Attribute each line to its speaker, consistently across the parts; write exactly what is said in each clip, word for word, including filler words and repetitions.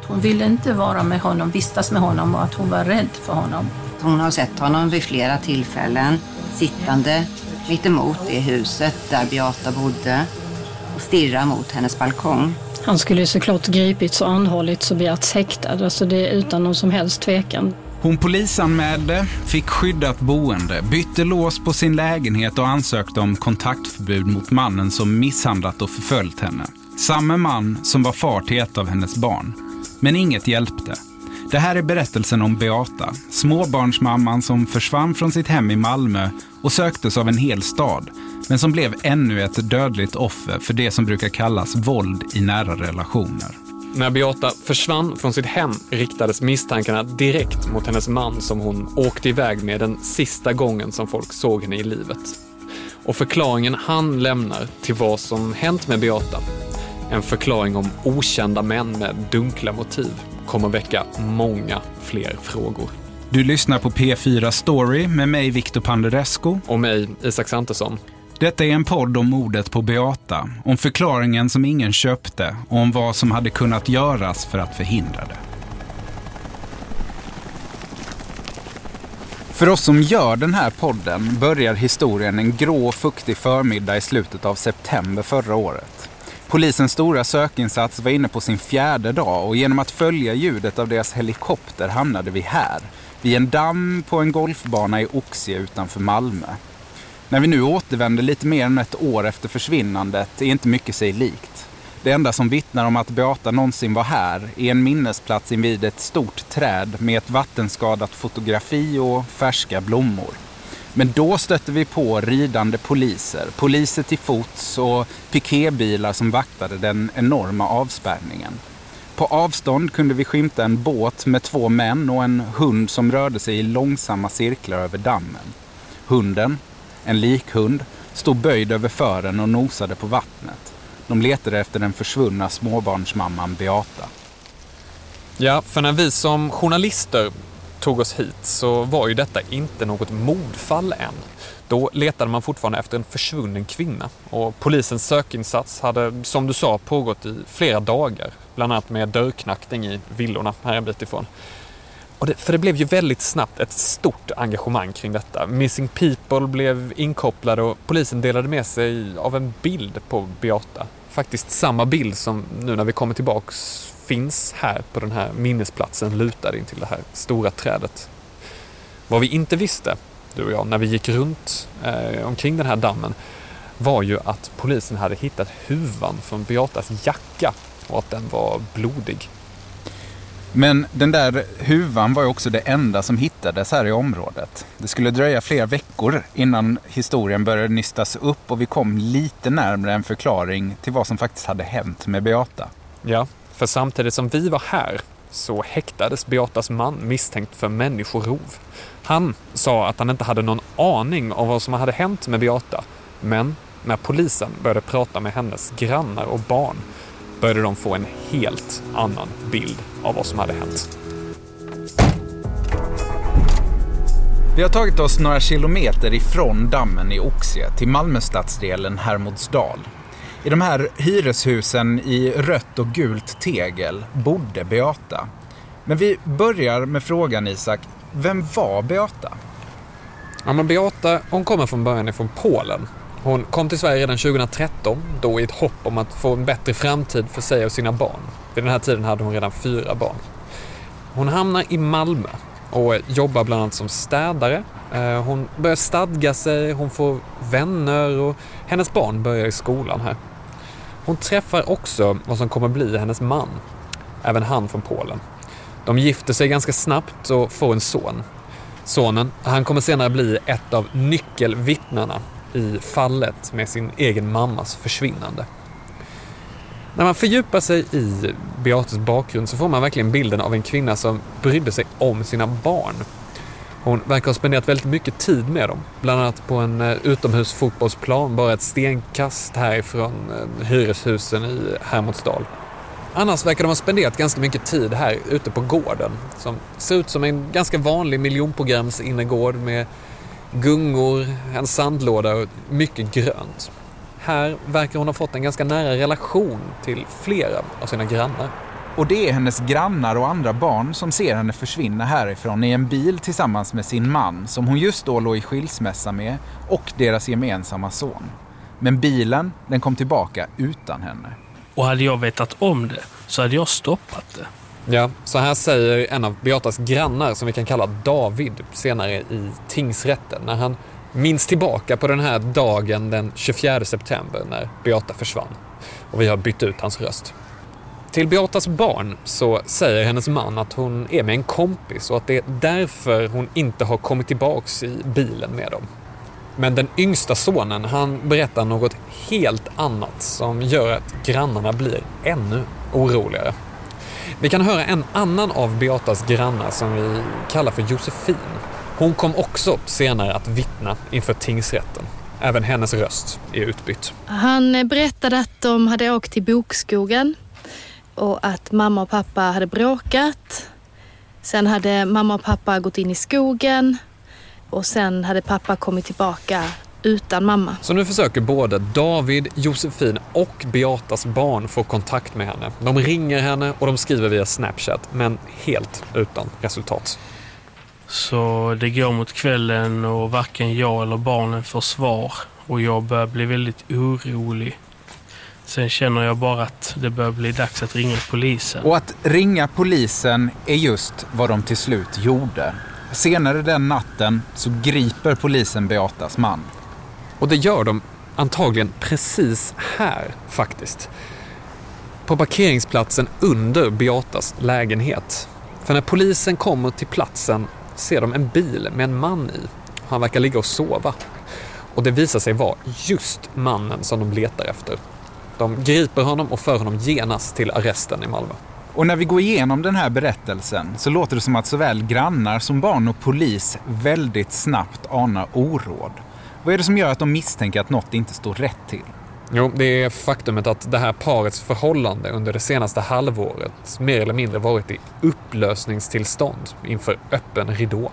Speaker 1: Hon ville inte vara med honom, vistas med honom och att hon var rädd för honom.
Speaker 2: Hon har sett honom vid flera tillfällen sittande mitt emot det huset där Beata bodde och stirra mot hennes balkong.
Speaker 3: Han skulle ju såklart gripits och anhållits och begärts häktad, alltså det är utan någon som helst tvekan.
Speaker 4: Hon polisanmälde, fick skyddat boende, bytte lås på sin lägenhet och ansökte om kontaktförbud mot mannen som misshandlat och förföljt henne. Samma man som var far till ett av hennes barn. Men inget hjälpte. Det här är berättelsen om Beata, småbarnsmamman som försvann från sitt hem i Malmö och söktes av en hel stad, men som blev ännu ett dödligt offer för det som brukar kallas våld i nära relationer.
Speaker 5: När Beata försvann från sitt hem riktades misstankarna direkt mot hennes man som hon åkte iväg med den sista gången som folk såg henne i livet. Och förklaringen han lämnar till vad som hänt med Beata, en förklaring om okända män med dunkla motiv, kommer väcka många fler frågor.
Speaker 4: Du lyssnar på P fyra Story med mig Victor Panderesco
Speaker 5: och mig Isak Santesson.
Speaker 4: Detta är en podd om mordet på Beata, om förklaringen som ingen köpte och om vad som hade kunnat göras för att förhindra det. För oss som gör den här podden börjar historien en grå och fuktig förmiddag i slutet av september förra året. Polisens stora sökinsats var inne på sin fjärde dag och genom att följa ljudet av deras helikopter hamnade vi här, vid en damm på en golfbana i Oxie utanför Malmö. När vi nu återvänder lite mer än ett år efter försvinnandet är inte mycket sig likt. Det enda som vittnar om att Beata någonsin var här är en minnesplats invid ett stort träd med ett vattenskadat fotografi och färska blommor. Men då stötte vi på ridande poliser, poliser till fots och piketbilar som vaktade den enorma avspärrningen. På avstånd kunde vi skymta en båt med två män och en hund som rörde sig i långsamma cirklar över dammen. Hunden, en likhund, stod böjd över fören och nosade på vattnet. De letade efter den försvunna småbarnsmamman Beata.
Speaker 5: Ja, för när vi som journalister tog oss hit så var ju detta inte något mordfall än. Då letade man fortfarande efter en försvunnen kvinna och polisens sökinsats hade, som du sa, pågått i flera dagar, bland annat med dörrknackning i villorna här en bit ifrån. Och det, för det blev ju väldigt snabbt ett stort engagemang kring detta. Missing People blev inkopplade och polisen delade med sig av en bild på Beata. Faktiskt samma bild som nu när vi kommer tillbaks finns här på den här minnesplatsen lutad in till det här stora trädet. Vad vi inte visste, du och jag, när vi gick runt eh, omkring den här dammen var ju att polisen hade hittat huvan från Beatas jacka och att den var blodig.
Speaker 4: Men den där huvan var ju också det enda som hittades här i området. Det skulle dröja flera veckor innan historien började nystas upp och vi kom lite närmare en förklaring till vad som faktiskt hade hänt med Beata.
Speaker 5: Ja, för samtidigt som vi var här så häktades Beatas man misstänkt för människorov. Han sa att han inte hade någon aning om vad som hade hänt med Beata. Men när polisen började prata med hennes grannar och barn började de få en helt annan bild av vad som hade hänt.
Speaker 4: Vi har tagit oss några kilometer ifrån dammen i Oxie till Malmöstadsdelen Hermodsdal. I de här hyreshusen i rött och gult tegel bodde Beata. Men vi börjar med frågan, Isak, vem var Beata?
Speaker 5: Ja, men Beata, hon kommer från början ifrån Polen. Hon kom till Sverige redan tjugohundratretton, då i ett hopp om att få en bättre framtid för sig och sina barn. Vid den här tiden hade hon redan fyra barn. Hon hamnar i Malmö och jobbar bland annat som städare. Hon börjar stadga sig, hon får vänner och hennes barn börjar i skolan här. Hon träffar också vad som kommer bli hennes man, även han från Polen. De gifter sig ganska snabbt och får en son. Sonen, han kommer senare bli ett av nyckelvittnarna i fallet med sin egen mammas försvinnande. När man fördjupar sig i Beatas bakgrund så får man verkligen bilden av en kvinna som brydde sig om sina barn. Hon verkar ha spenderat väldigt mycket tid med dem. Bland annat på en utomhusfotbollsplan bara ett stenkast härifrån hyreshusen i Hermodsdal. Annars verkar de ha spenderat ganska mycket tid här ute på gården som ser ut som en ganska vanlig miljonprograms innergård med gungor, en sandlåda och mycket grönt. Här verkar hon ha fått en ganska nära relation till flera av sina grannar.
Speaker 4: Och det är hennes grannar och andra barn som ser henne försvinna härifrån i en bil tillsammans med sin man som hon just då låg i skilsmässa med och deras gemensamma son. Men bilen, den kom tillbaka utan henne.
Speaker 6: Och hade jag vetat om det så hade jag stoppat det.
Speaker 5: Ja, så här säger en av Beatas grannar som vi kan kalla David senare i tingsrätten när han minns tillbaka på den här dagen den tjugofjärde september när Beata försvann. Och vi har bytt ut hans röst. Till Beatas barn så säger hennes man att hon är med en kompis och att det är därför hon inte har kommit tillbaks i bilen med dem. Men den yngsta sonen, han berättar något helt annat som gör att grannarna blir ännu oroligare. Vi kan höra en annan av Beatas grannar som vi kallar för Josefin. Hon kom också senare att vittna inför tingsrätten. Även hennes röst är utbytt.
Speaker 7: Han berättade att de hade åkt till Bokskogen och att mamma och pappa hade bråkat. Sen hade mamma och pappa gått in i skogen och sen hade pappa kommit tillbaka utan mamma.
Speaker 5: Så nu försöker både David, Josefin och Beatas barn få kontakt med henne. De ringer henne och de skriver via Snapchat, men helt utan resultat.
Speaker 6: Så det går mot kvällen och varken jag eller barnen får svar. Och jag börjar bli väldigt orolig. Sen känner jag bara att det börjar bli dags att ringa polisen.
Speaker 4: Och att ringa polisen är just vad de till slut gjorde. Senare den natten så griper polisen Beatas man.
Speaker 5: Och det gör de antagligen precis här faktiskt. På parkeringsplatsen under Beatas lägenhet. För när polisen kommer till platsen ser de en bil med en man i. Han verkar ligga och sova. Och det visar sig vara just mannen som de letar efter. De griper honom och för honom genast till arresten i Malmö.
Speaker 4: Och när vi går igenom den här berättelsen så låter det som att såväl grannar som barn och polis väldigt snabbt anar oråd. Vad är det som gör att de misstänker att något inte står rätt till?
Speaker 5: Jo, det är faktumet att det här parets förhållande under det senaste halvåret mer eller mindre varit i upplösningstillstånd inför öppen ridå.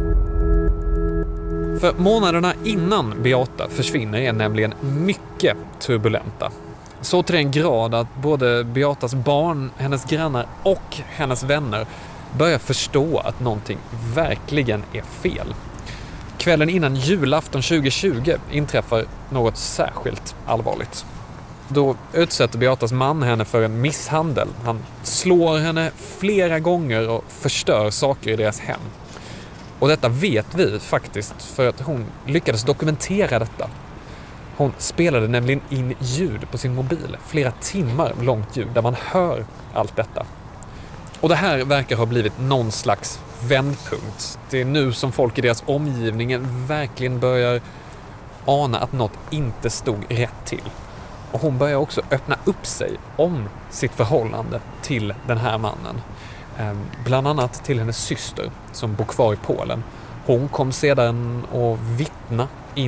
Speaker 5: För månaderna innan Beata försvinner är nämligen mycket turbulenta. Så till den grad att både Beatas barn, hennes grannar och hennes vänner börjar förstå att någonting verkligen är fel. Kvällen innan julafton tjugohundratjugo inträffar något särskilt allvarligt. Då utsätter Beatas man henne för en misshandel. Han slår henne flera gånger och förstör saker i deras hem. Och detta vet vi faktiskt för att hon lyckades dokumentera detta. Hon spelade nämligen in ljud på sin mobil, flera timmar långt ljud där man hör allt detta. Och det här verkar ha blivit någon slags vändpunkt. Det är nu som folk i deras omgivning verkligen börjar ana att något inte stod rätt till. Och hon börjar också öppna upp sig om sitt förhållande till den här mannen. Bland annat till hennes syster som bor kvar i Polen. Hon kom sedan att vittna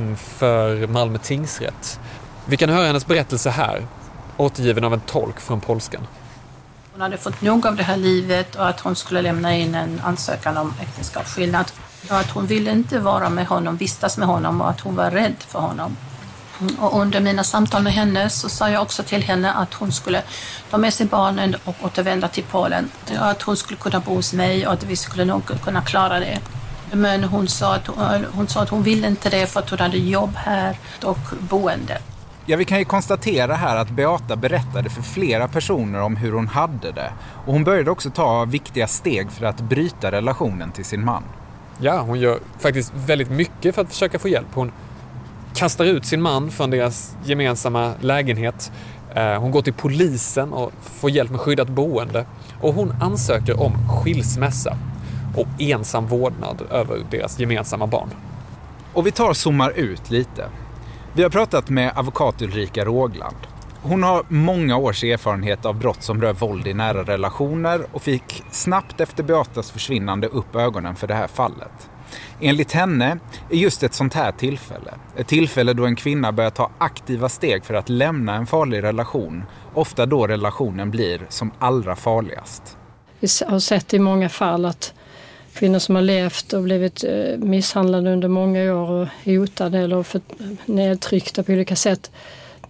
Speaker 5: inför Malmö tingsrätt. Vi kan höra hennes berättelse här, återgiven av en tolk från polskan.
Speaker 1: Hon hade fått nog av det här livet och att hon skulle lämna in en ansökan om äktenskapsskillnad. Och att hon ville inte vara med honom, vistas med honom och att hon var rädd för honom. Och under mina samtal med henne så sa jag också till henne att hon skulle ta med sig barnen och återvända till Polen. Att hon skulle kunna bo hos mig och att vi skulle nog kunna klara det. Men hon sa att hon, hon, sa att hon ville inte det för att hon hade jobb här och boende.
Speaker 4: Ja, vi kan ju konstatera här att Beata berättade för flera personer om hur hon hade det. Och hon började också ta viktiga steg för att bryta relationen till sin man.
Speaker 5: Ja, hon gör faktiskt väldigt mycket för att försöka få hjälp. Hon kastar ut sin man från deras gemensamma lägenhet. Hon går till polisen och får hjälp med skyddat boende. Och hon ansöker om skilsmässa och ensam vårdnad över deras gemensamma barn.
Speaker 4: Och vi tar och zoomar ut lite. Vi har pratat med advokat Ulrika Rågland. Hon har många års erfarenhet av brott som rör våld i nära relationer och fick snabbt efter Beatas försvinnande upp ögonen för det här fallet. Enligt henne är just ett sånt här tillfälle, ett tillfälle då en kvinna börjar ta aktiva steg för att lämna en farlig relation, ofta då relationen blir som allra farligast.
Speaker 3: Vi har sett i många fall att kvinnor som har levt och blivit misshandlade under många år och hotade eller nedtryckta på olika sätt,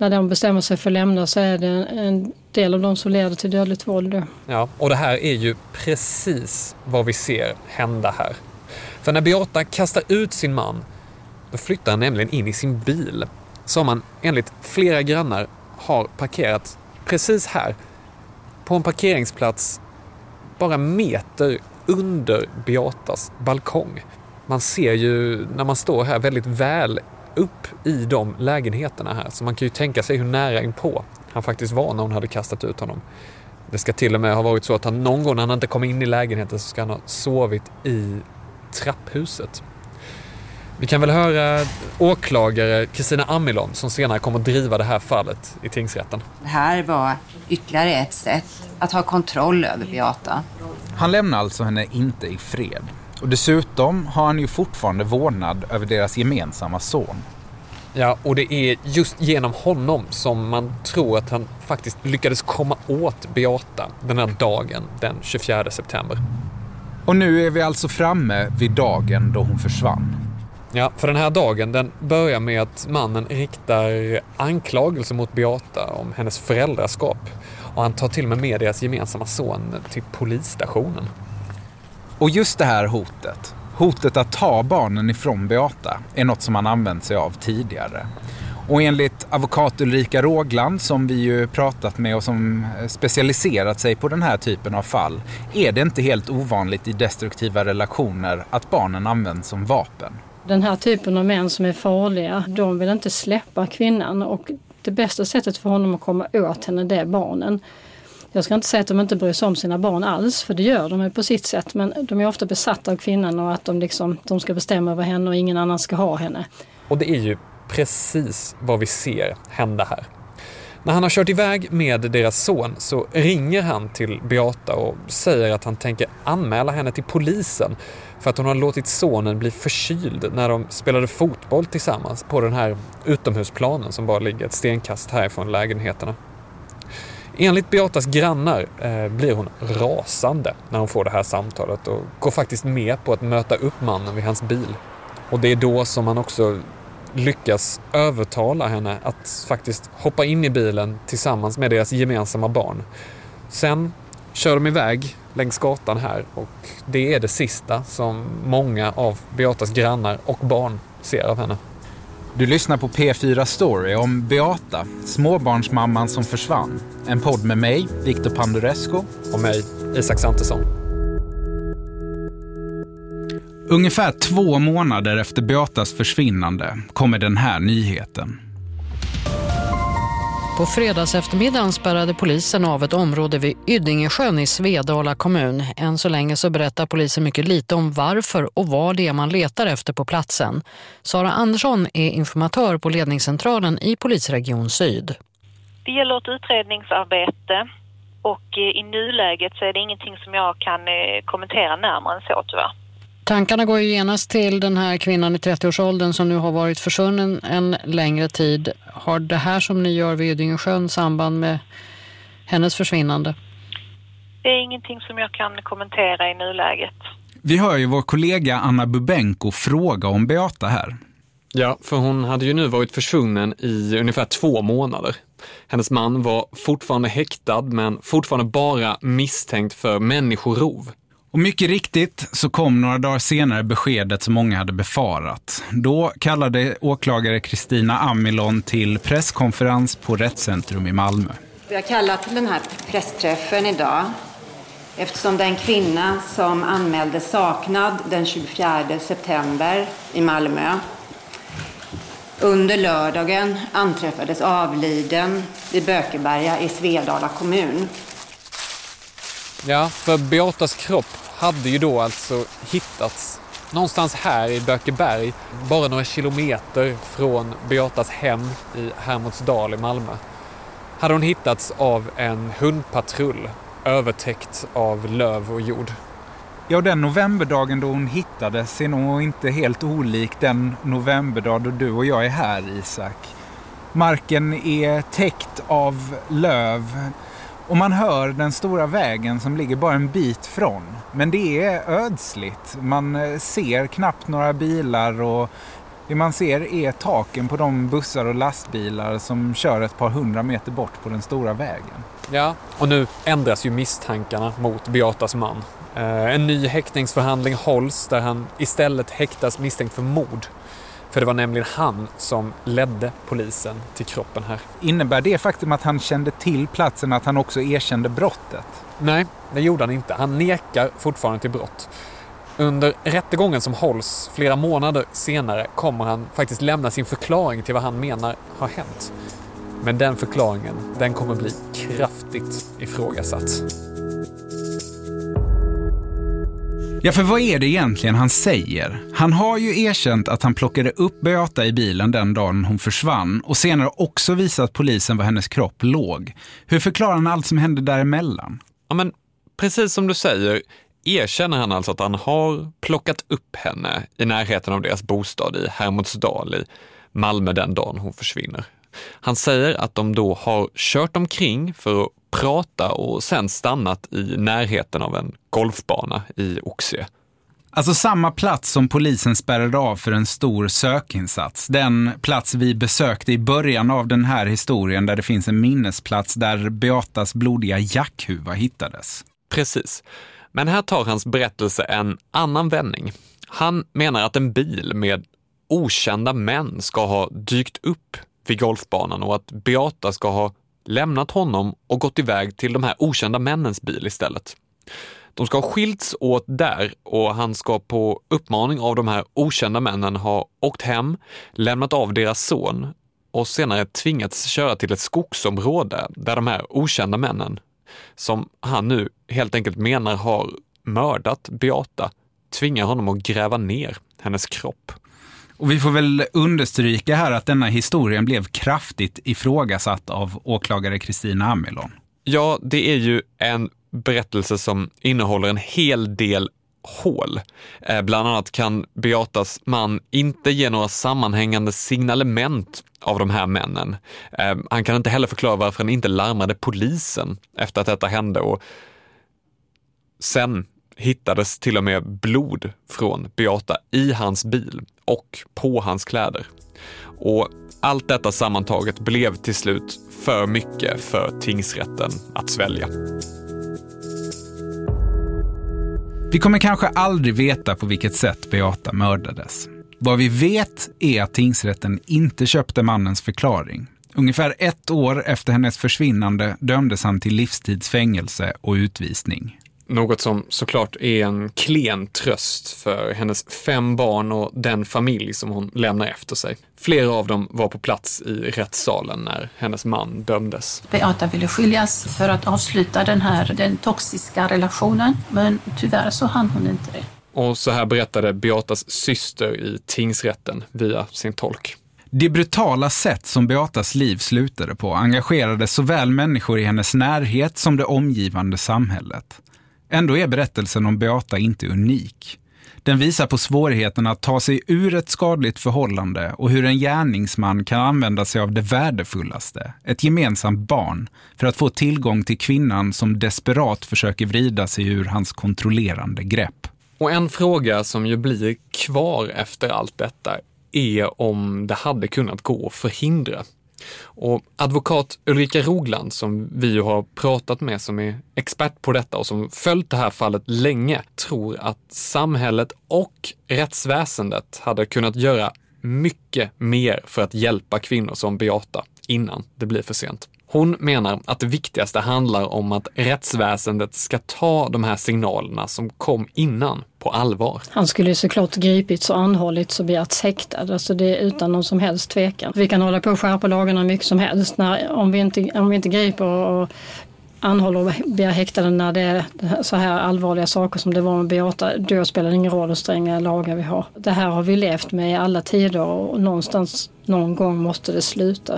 Speaker 3: när de bestämmer sig för att lämna så är det en del av dem som leder till dödligt våld.
Speaker 5: Ja, och det här är ju precis vad vi ser hända här. För när Beata kastar ut sin man, då flyttar han nämligen in i sin bil som han enligt flera grannar har parkerat precis här på en parkeringsplats bara meter under Beatas balkong. Man ser ju när man står här väldigt väl upp i de lägenheterna här, så man kan ju tänka sig hur nära inpå han faktiskt var när hon hade kastat ut honom. Det ska till och med ha varit så att han någon gång när han inte kom in i lägenheten så ska han ha sovit i trapphuset. Vi kan väl höra åklagare Kristina Amilon som senare kommer att driva det här fallet i tingsrätten.
Speaker 2: Det här var ytterligare ett sätt att ha kontroll över Beata.
Speaker 4: Han lämnar alltså henne inte i fred. Och dessutom har han ju fortfarande vårdnad över deras gemensamma son.
Speaker 5: Ja, och det är just genom honom som man tror att han faktiskt lyckades komma åt Beata den här dagen, den tjugofjärde september.
Speaker 4: Och nu är vi alltså framme vid dagen då hon försvann.
Speaker 5: Ja, för den här dagen den börjar med att mannen riktar anklagelser mot Beata om hennes föräldraskap. Och han tar till och med med deras gemensamma son till polisstationen.
Speaker 4: Och just det här hotet, hotet att ta barnen ifrån Beata, är något som han använt sig av tidigare. Och enligt advokat Ulrika Rågland, som vi ju pratat med och som specialiserat sig på den här typen av fall, är det inte helt ovanligt i destruktiva relationer att barnen används som vapen.
Speaker 3: Den här typen av män som är farliga, de vill inte släppa kvinnan, och det bästa sättet för honom att komma åt henne, det är barnen. Jag ska inte säga att de inte bryr sig om sina barn alls, för det gör de på sitt sätt, men de är ofta besatta av kvinnan och att de, liksom, de ska bestämma över henne och ingen annan ska ha henne.
Speaker 5: Och det är ju precis vad vi ser hända här. När han har kört iväg med deras son så ringer han till Beata och säger att han tänker anmäla henne till polisen för att hon har låtit sonen bli förkyld när de spelade fotboll tillsammans på den här utomhusplanen som bara ligger ett stenkast härifrån lägenheterna. Enligt Beatas grannar eh, blir hon rasande när hon får det här samtalet och går faktiskt med på att möta upp mannen vid hans bil. Och det är då som han också lyckas övertala henne att faktiskt hoppa in i bilen tillsammans med deras gemensamma barn. Sen kör de iväg längs gatan här och det är det sista som många av Beatas grannar och barn ser av henne.
Speaker 4: Du lyssnar på P fyra Story om Beata, småbarnsmamman som försvann. En podd med mig, Victor Pandurescu.
Speaker 5: Och mig, Isak Santesson.
Speaker 4: Ungefär två månader efter Beatas försvinnande kommer den här nyheten.
Speaker 8: På fredags eftermiddagen spärrade polisen av ett område vid Yddingesjön i Svedala kommun. Än så länge så berättar polisen mycket lite om varför och vad det är man letar efter på platsen. Sara Andersson är informatör på ledningscentralen i Polisregion Syd.
Speaker 9: Det gäller ett utredningsarbete och i nuläget så är det ingenting som jag kan kommentera närmare än så tyvärr.
Speaker 8: Tankarna går ju genast till den här kvinnan i trettioårsåldern som nu har varit försvunnen en längre tid. Har det här som ni gör vid Yddingesjön samband med hennes försvinnande?
Speaker 9: Det är ingenting som jag kan kommentera i nuläget.
Speaker 4: Vi hör ju vår kollega Anna Bubenko fråga om Beata här.
Speaker 5: Ja, för hon hade ju nu varit försvunnen i ungefär två månader. Hennes man var fortfarande häktad men fortfarande bara misstänkt för människorov.
Speaker 4: Och mycket riktigt så kom några dagar senare beskedet som många hade befarat. Då kallade åklagare Kristina Amilon till presskonferens på Rättscentrum i Malmö.
Speaker 2: Vi har kallat till den här pressträffen idag eftersom den kvinna som anmälde saknad den tjugofjärde september i Malmö under lördagen anträffades avliden i Bökeberga i Svedala kommun.
Speaker 5: Ja, för Beatas kropp hade ju då alltså hittats någonstans här i Bökeberg, bara några kilometer från Beatas hem i Hermodsdal i Malmö. Hade hon hittats av en hundpatrull övertäckt av löv och jord.
Speaker 4: Ja, den novemberdagen då hon hittades är nog inte helt olik den novemberdag då du och jag är här, Isak. Marken är täckt av löv. Och man hör den stora vägen som ligger bara en bit från. Men det är ödsligt. Man ser knappt några bilar och Det man ser är taken på de bussar och lastbilar som kör ett par hundra meter bort på den stora vägen.
Speaker 5: Ja, och nu ändras ju misstankarna mot Beatas man. Eh, en ny häktningsförhandling hålls där han istället häktas misstänkt för mord. För det var nämligen han som ledde polisen till kroppen här.
Speaker 4: Innebär det faktum att han kände till platsen att han också erkände brottet?
Speaker 5: Nej, det gjorde han inte. Han nekar fortfarande till brott. Under rättegången som hålls flera månader senare kommer han faktiskt lämna sin förklaring till vad han menar har hänt. Men den förklaringen, den kommer bli kraftigt ifrågasatt.
Speaker 4: Ja, för vad är det egentligen han säger? Han har ju erkänt att han plockade upp Beata i bilen den dagen hon försvann och senare också visat polisen var hennes kropp låg. Hur förklarar han allt som hände däremellan?
Speaker 5: Ja, men precis som du säger erkänner han alltså att han har plockat upp henne i närheten av deras bostad i Hermodsdal i Malmö den dagen hon försvinner. Han säger att de då har kört omkring för att prata och sen stannat i närheten av en golfbana i Oxie.
Speaker 4: Alltså samma plats som polisen spärrade av för en stor sökinsats. Den plats vi besökte i början av den här historien där det finns en minnesplats där Beatas blodiga jackhuva hittades.
Speaker 5: Precis. Men här tar hans berättelse en annan vändning. Han menar att en bil med okända män ska ha dykt upp vid golfbanan och att Beata ska ha lämnat honom och gått iväg till de här okända männens bil istället. De ska ha skilts åt där och han ska på uppmaning av de här okända männen ha åkt hem, lämnat av deras son och senare tvingats köra till ett skogsområde där de här okända männen, som han nu helt enkelt menar har mördat Beata, tvingar honom att gräva ner hennes kropp.
Speaker 4: Och vi får väl understryka här att denna historien blev kraftigt ifrågasatt av åklagare Kristina Amelon.
Speaker 5: Ja, det är ju en berättelse som innehåller en hel del hål. Eh, bland annat kan Beatas man inte ge några sammanhängande signalement av de här männen. Eh, han kan inte heller förklara varför han inte larmade polisen efter att detta hände och sen hittades till och med blod från Beata i hans bil och på hans kläder. Och allt detta sammantaget blev till slut för mycket för tingsrätten att svälja.
Speaker 4: Vi kommer kanske aldrig veta på vilket sätt Beata mördades. Vad vi vet är att tingsrätten inte köpte mannens förklaring. Ungefär ett år efter hennes försvinnande dömdes han till livstidsfängelse och utvisning.
Speaker 5: Något som såklart är en klen tröst för hennes fem barn och den familj som hon lämnar efter sig. Flera av dem var på plats i rättssalen när hennes man dömdes.
Speaker 1: Beata ville skiljas för att avsluta den här den toxiska relationen, men tyvärr så hann hon inte det.
Speaker 5: Och så här berättade Beatas syster i tingsrätten via sin tolk.
Speaker 4: Det brutala sätt som Beatas liv slutade på engagerade såväl människor i hennes närhet som det omgivande samhället. Ändå är berättelsen om Beata inte unik. Den visar på svårigheten att ta sig ur ett skadligt förhållande och hur en gärningsman kan använda sig av det värdefullaste, ett gemensamt barn, för att få tillgång till kvinnan som desperat försöker vrida sig ur hans kontrollerande grepp.
Speaker 5: Och en fråga som ju blir kvar efter allt detta är om det hade kunnat gå att förhindra. Och advokat Ulrika Rogland, som vi ju har pratat med, som är expert på detta och som följt det här fallet länge, tror att samhället och rättsväsendet hade kunnat göra mycket mer för att hjälpa kvinnor som Beata innan det blir för sent. Hon menar att det viktigaste handlar om att rättsväsendet ska ta de här signalerna som kom innan på allvar.
Speaker 3: Han skulle ju såklart gripits och anhållits och begärts häktad. Alltså det är utan någon som helst tvekan. Vi kan hålla på och skärpa lagarna mycket som helst. När, om, vi inte, om vi inte griper och anhåller och begär häktade när det är så här allvarliga saker som det var med Beata, då spelar det ingen roll hur stränga lagar vi har. Det här har vi levt med i alla tider och någonstans, någon gång måste det sluta.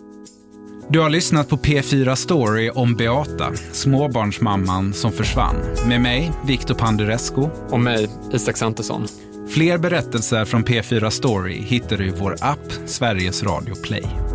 Speaker 4: Du har lyssnat på P fyra Story om Beata, småbarnsmamman som försvann. Med mig, Victor Panderescu.
Speaker 5: Och mig, Isak Santesson.
Speaker 4: Fler berättelser från P fyra Story hittar du i vår app Sveriges Radio Play.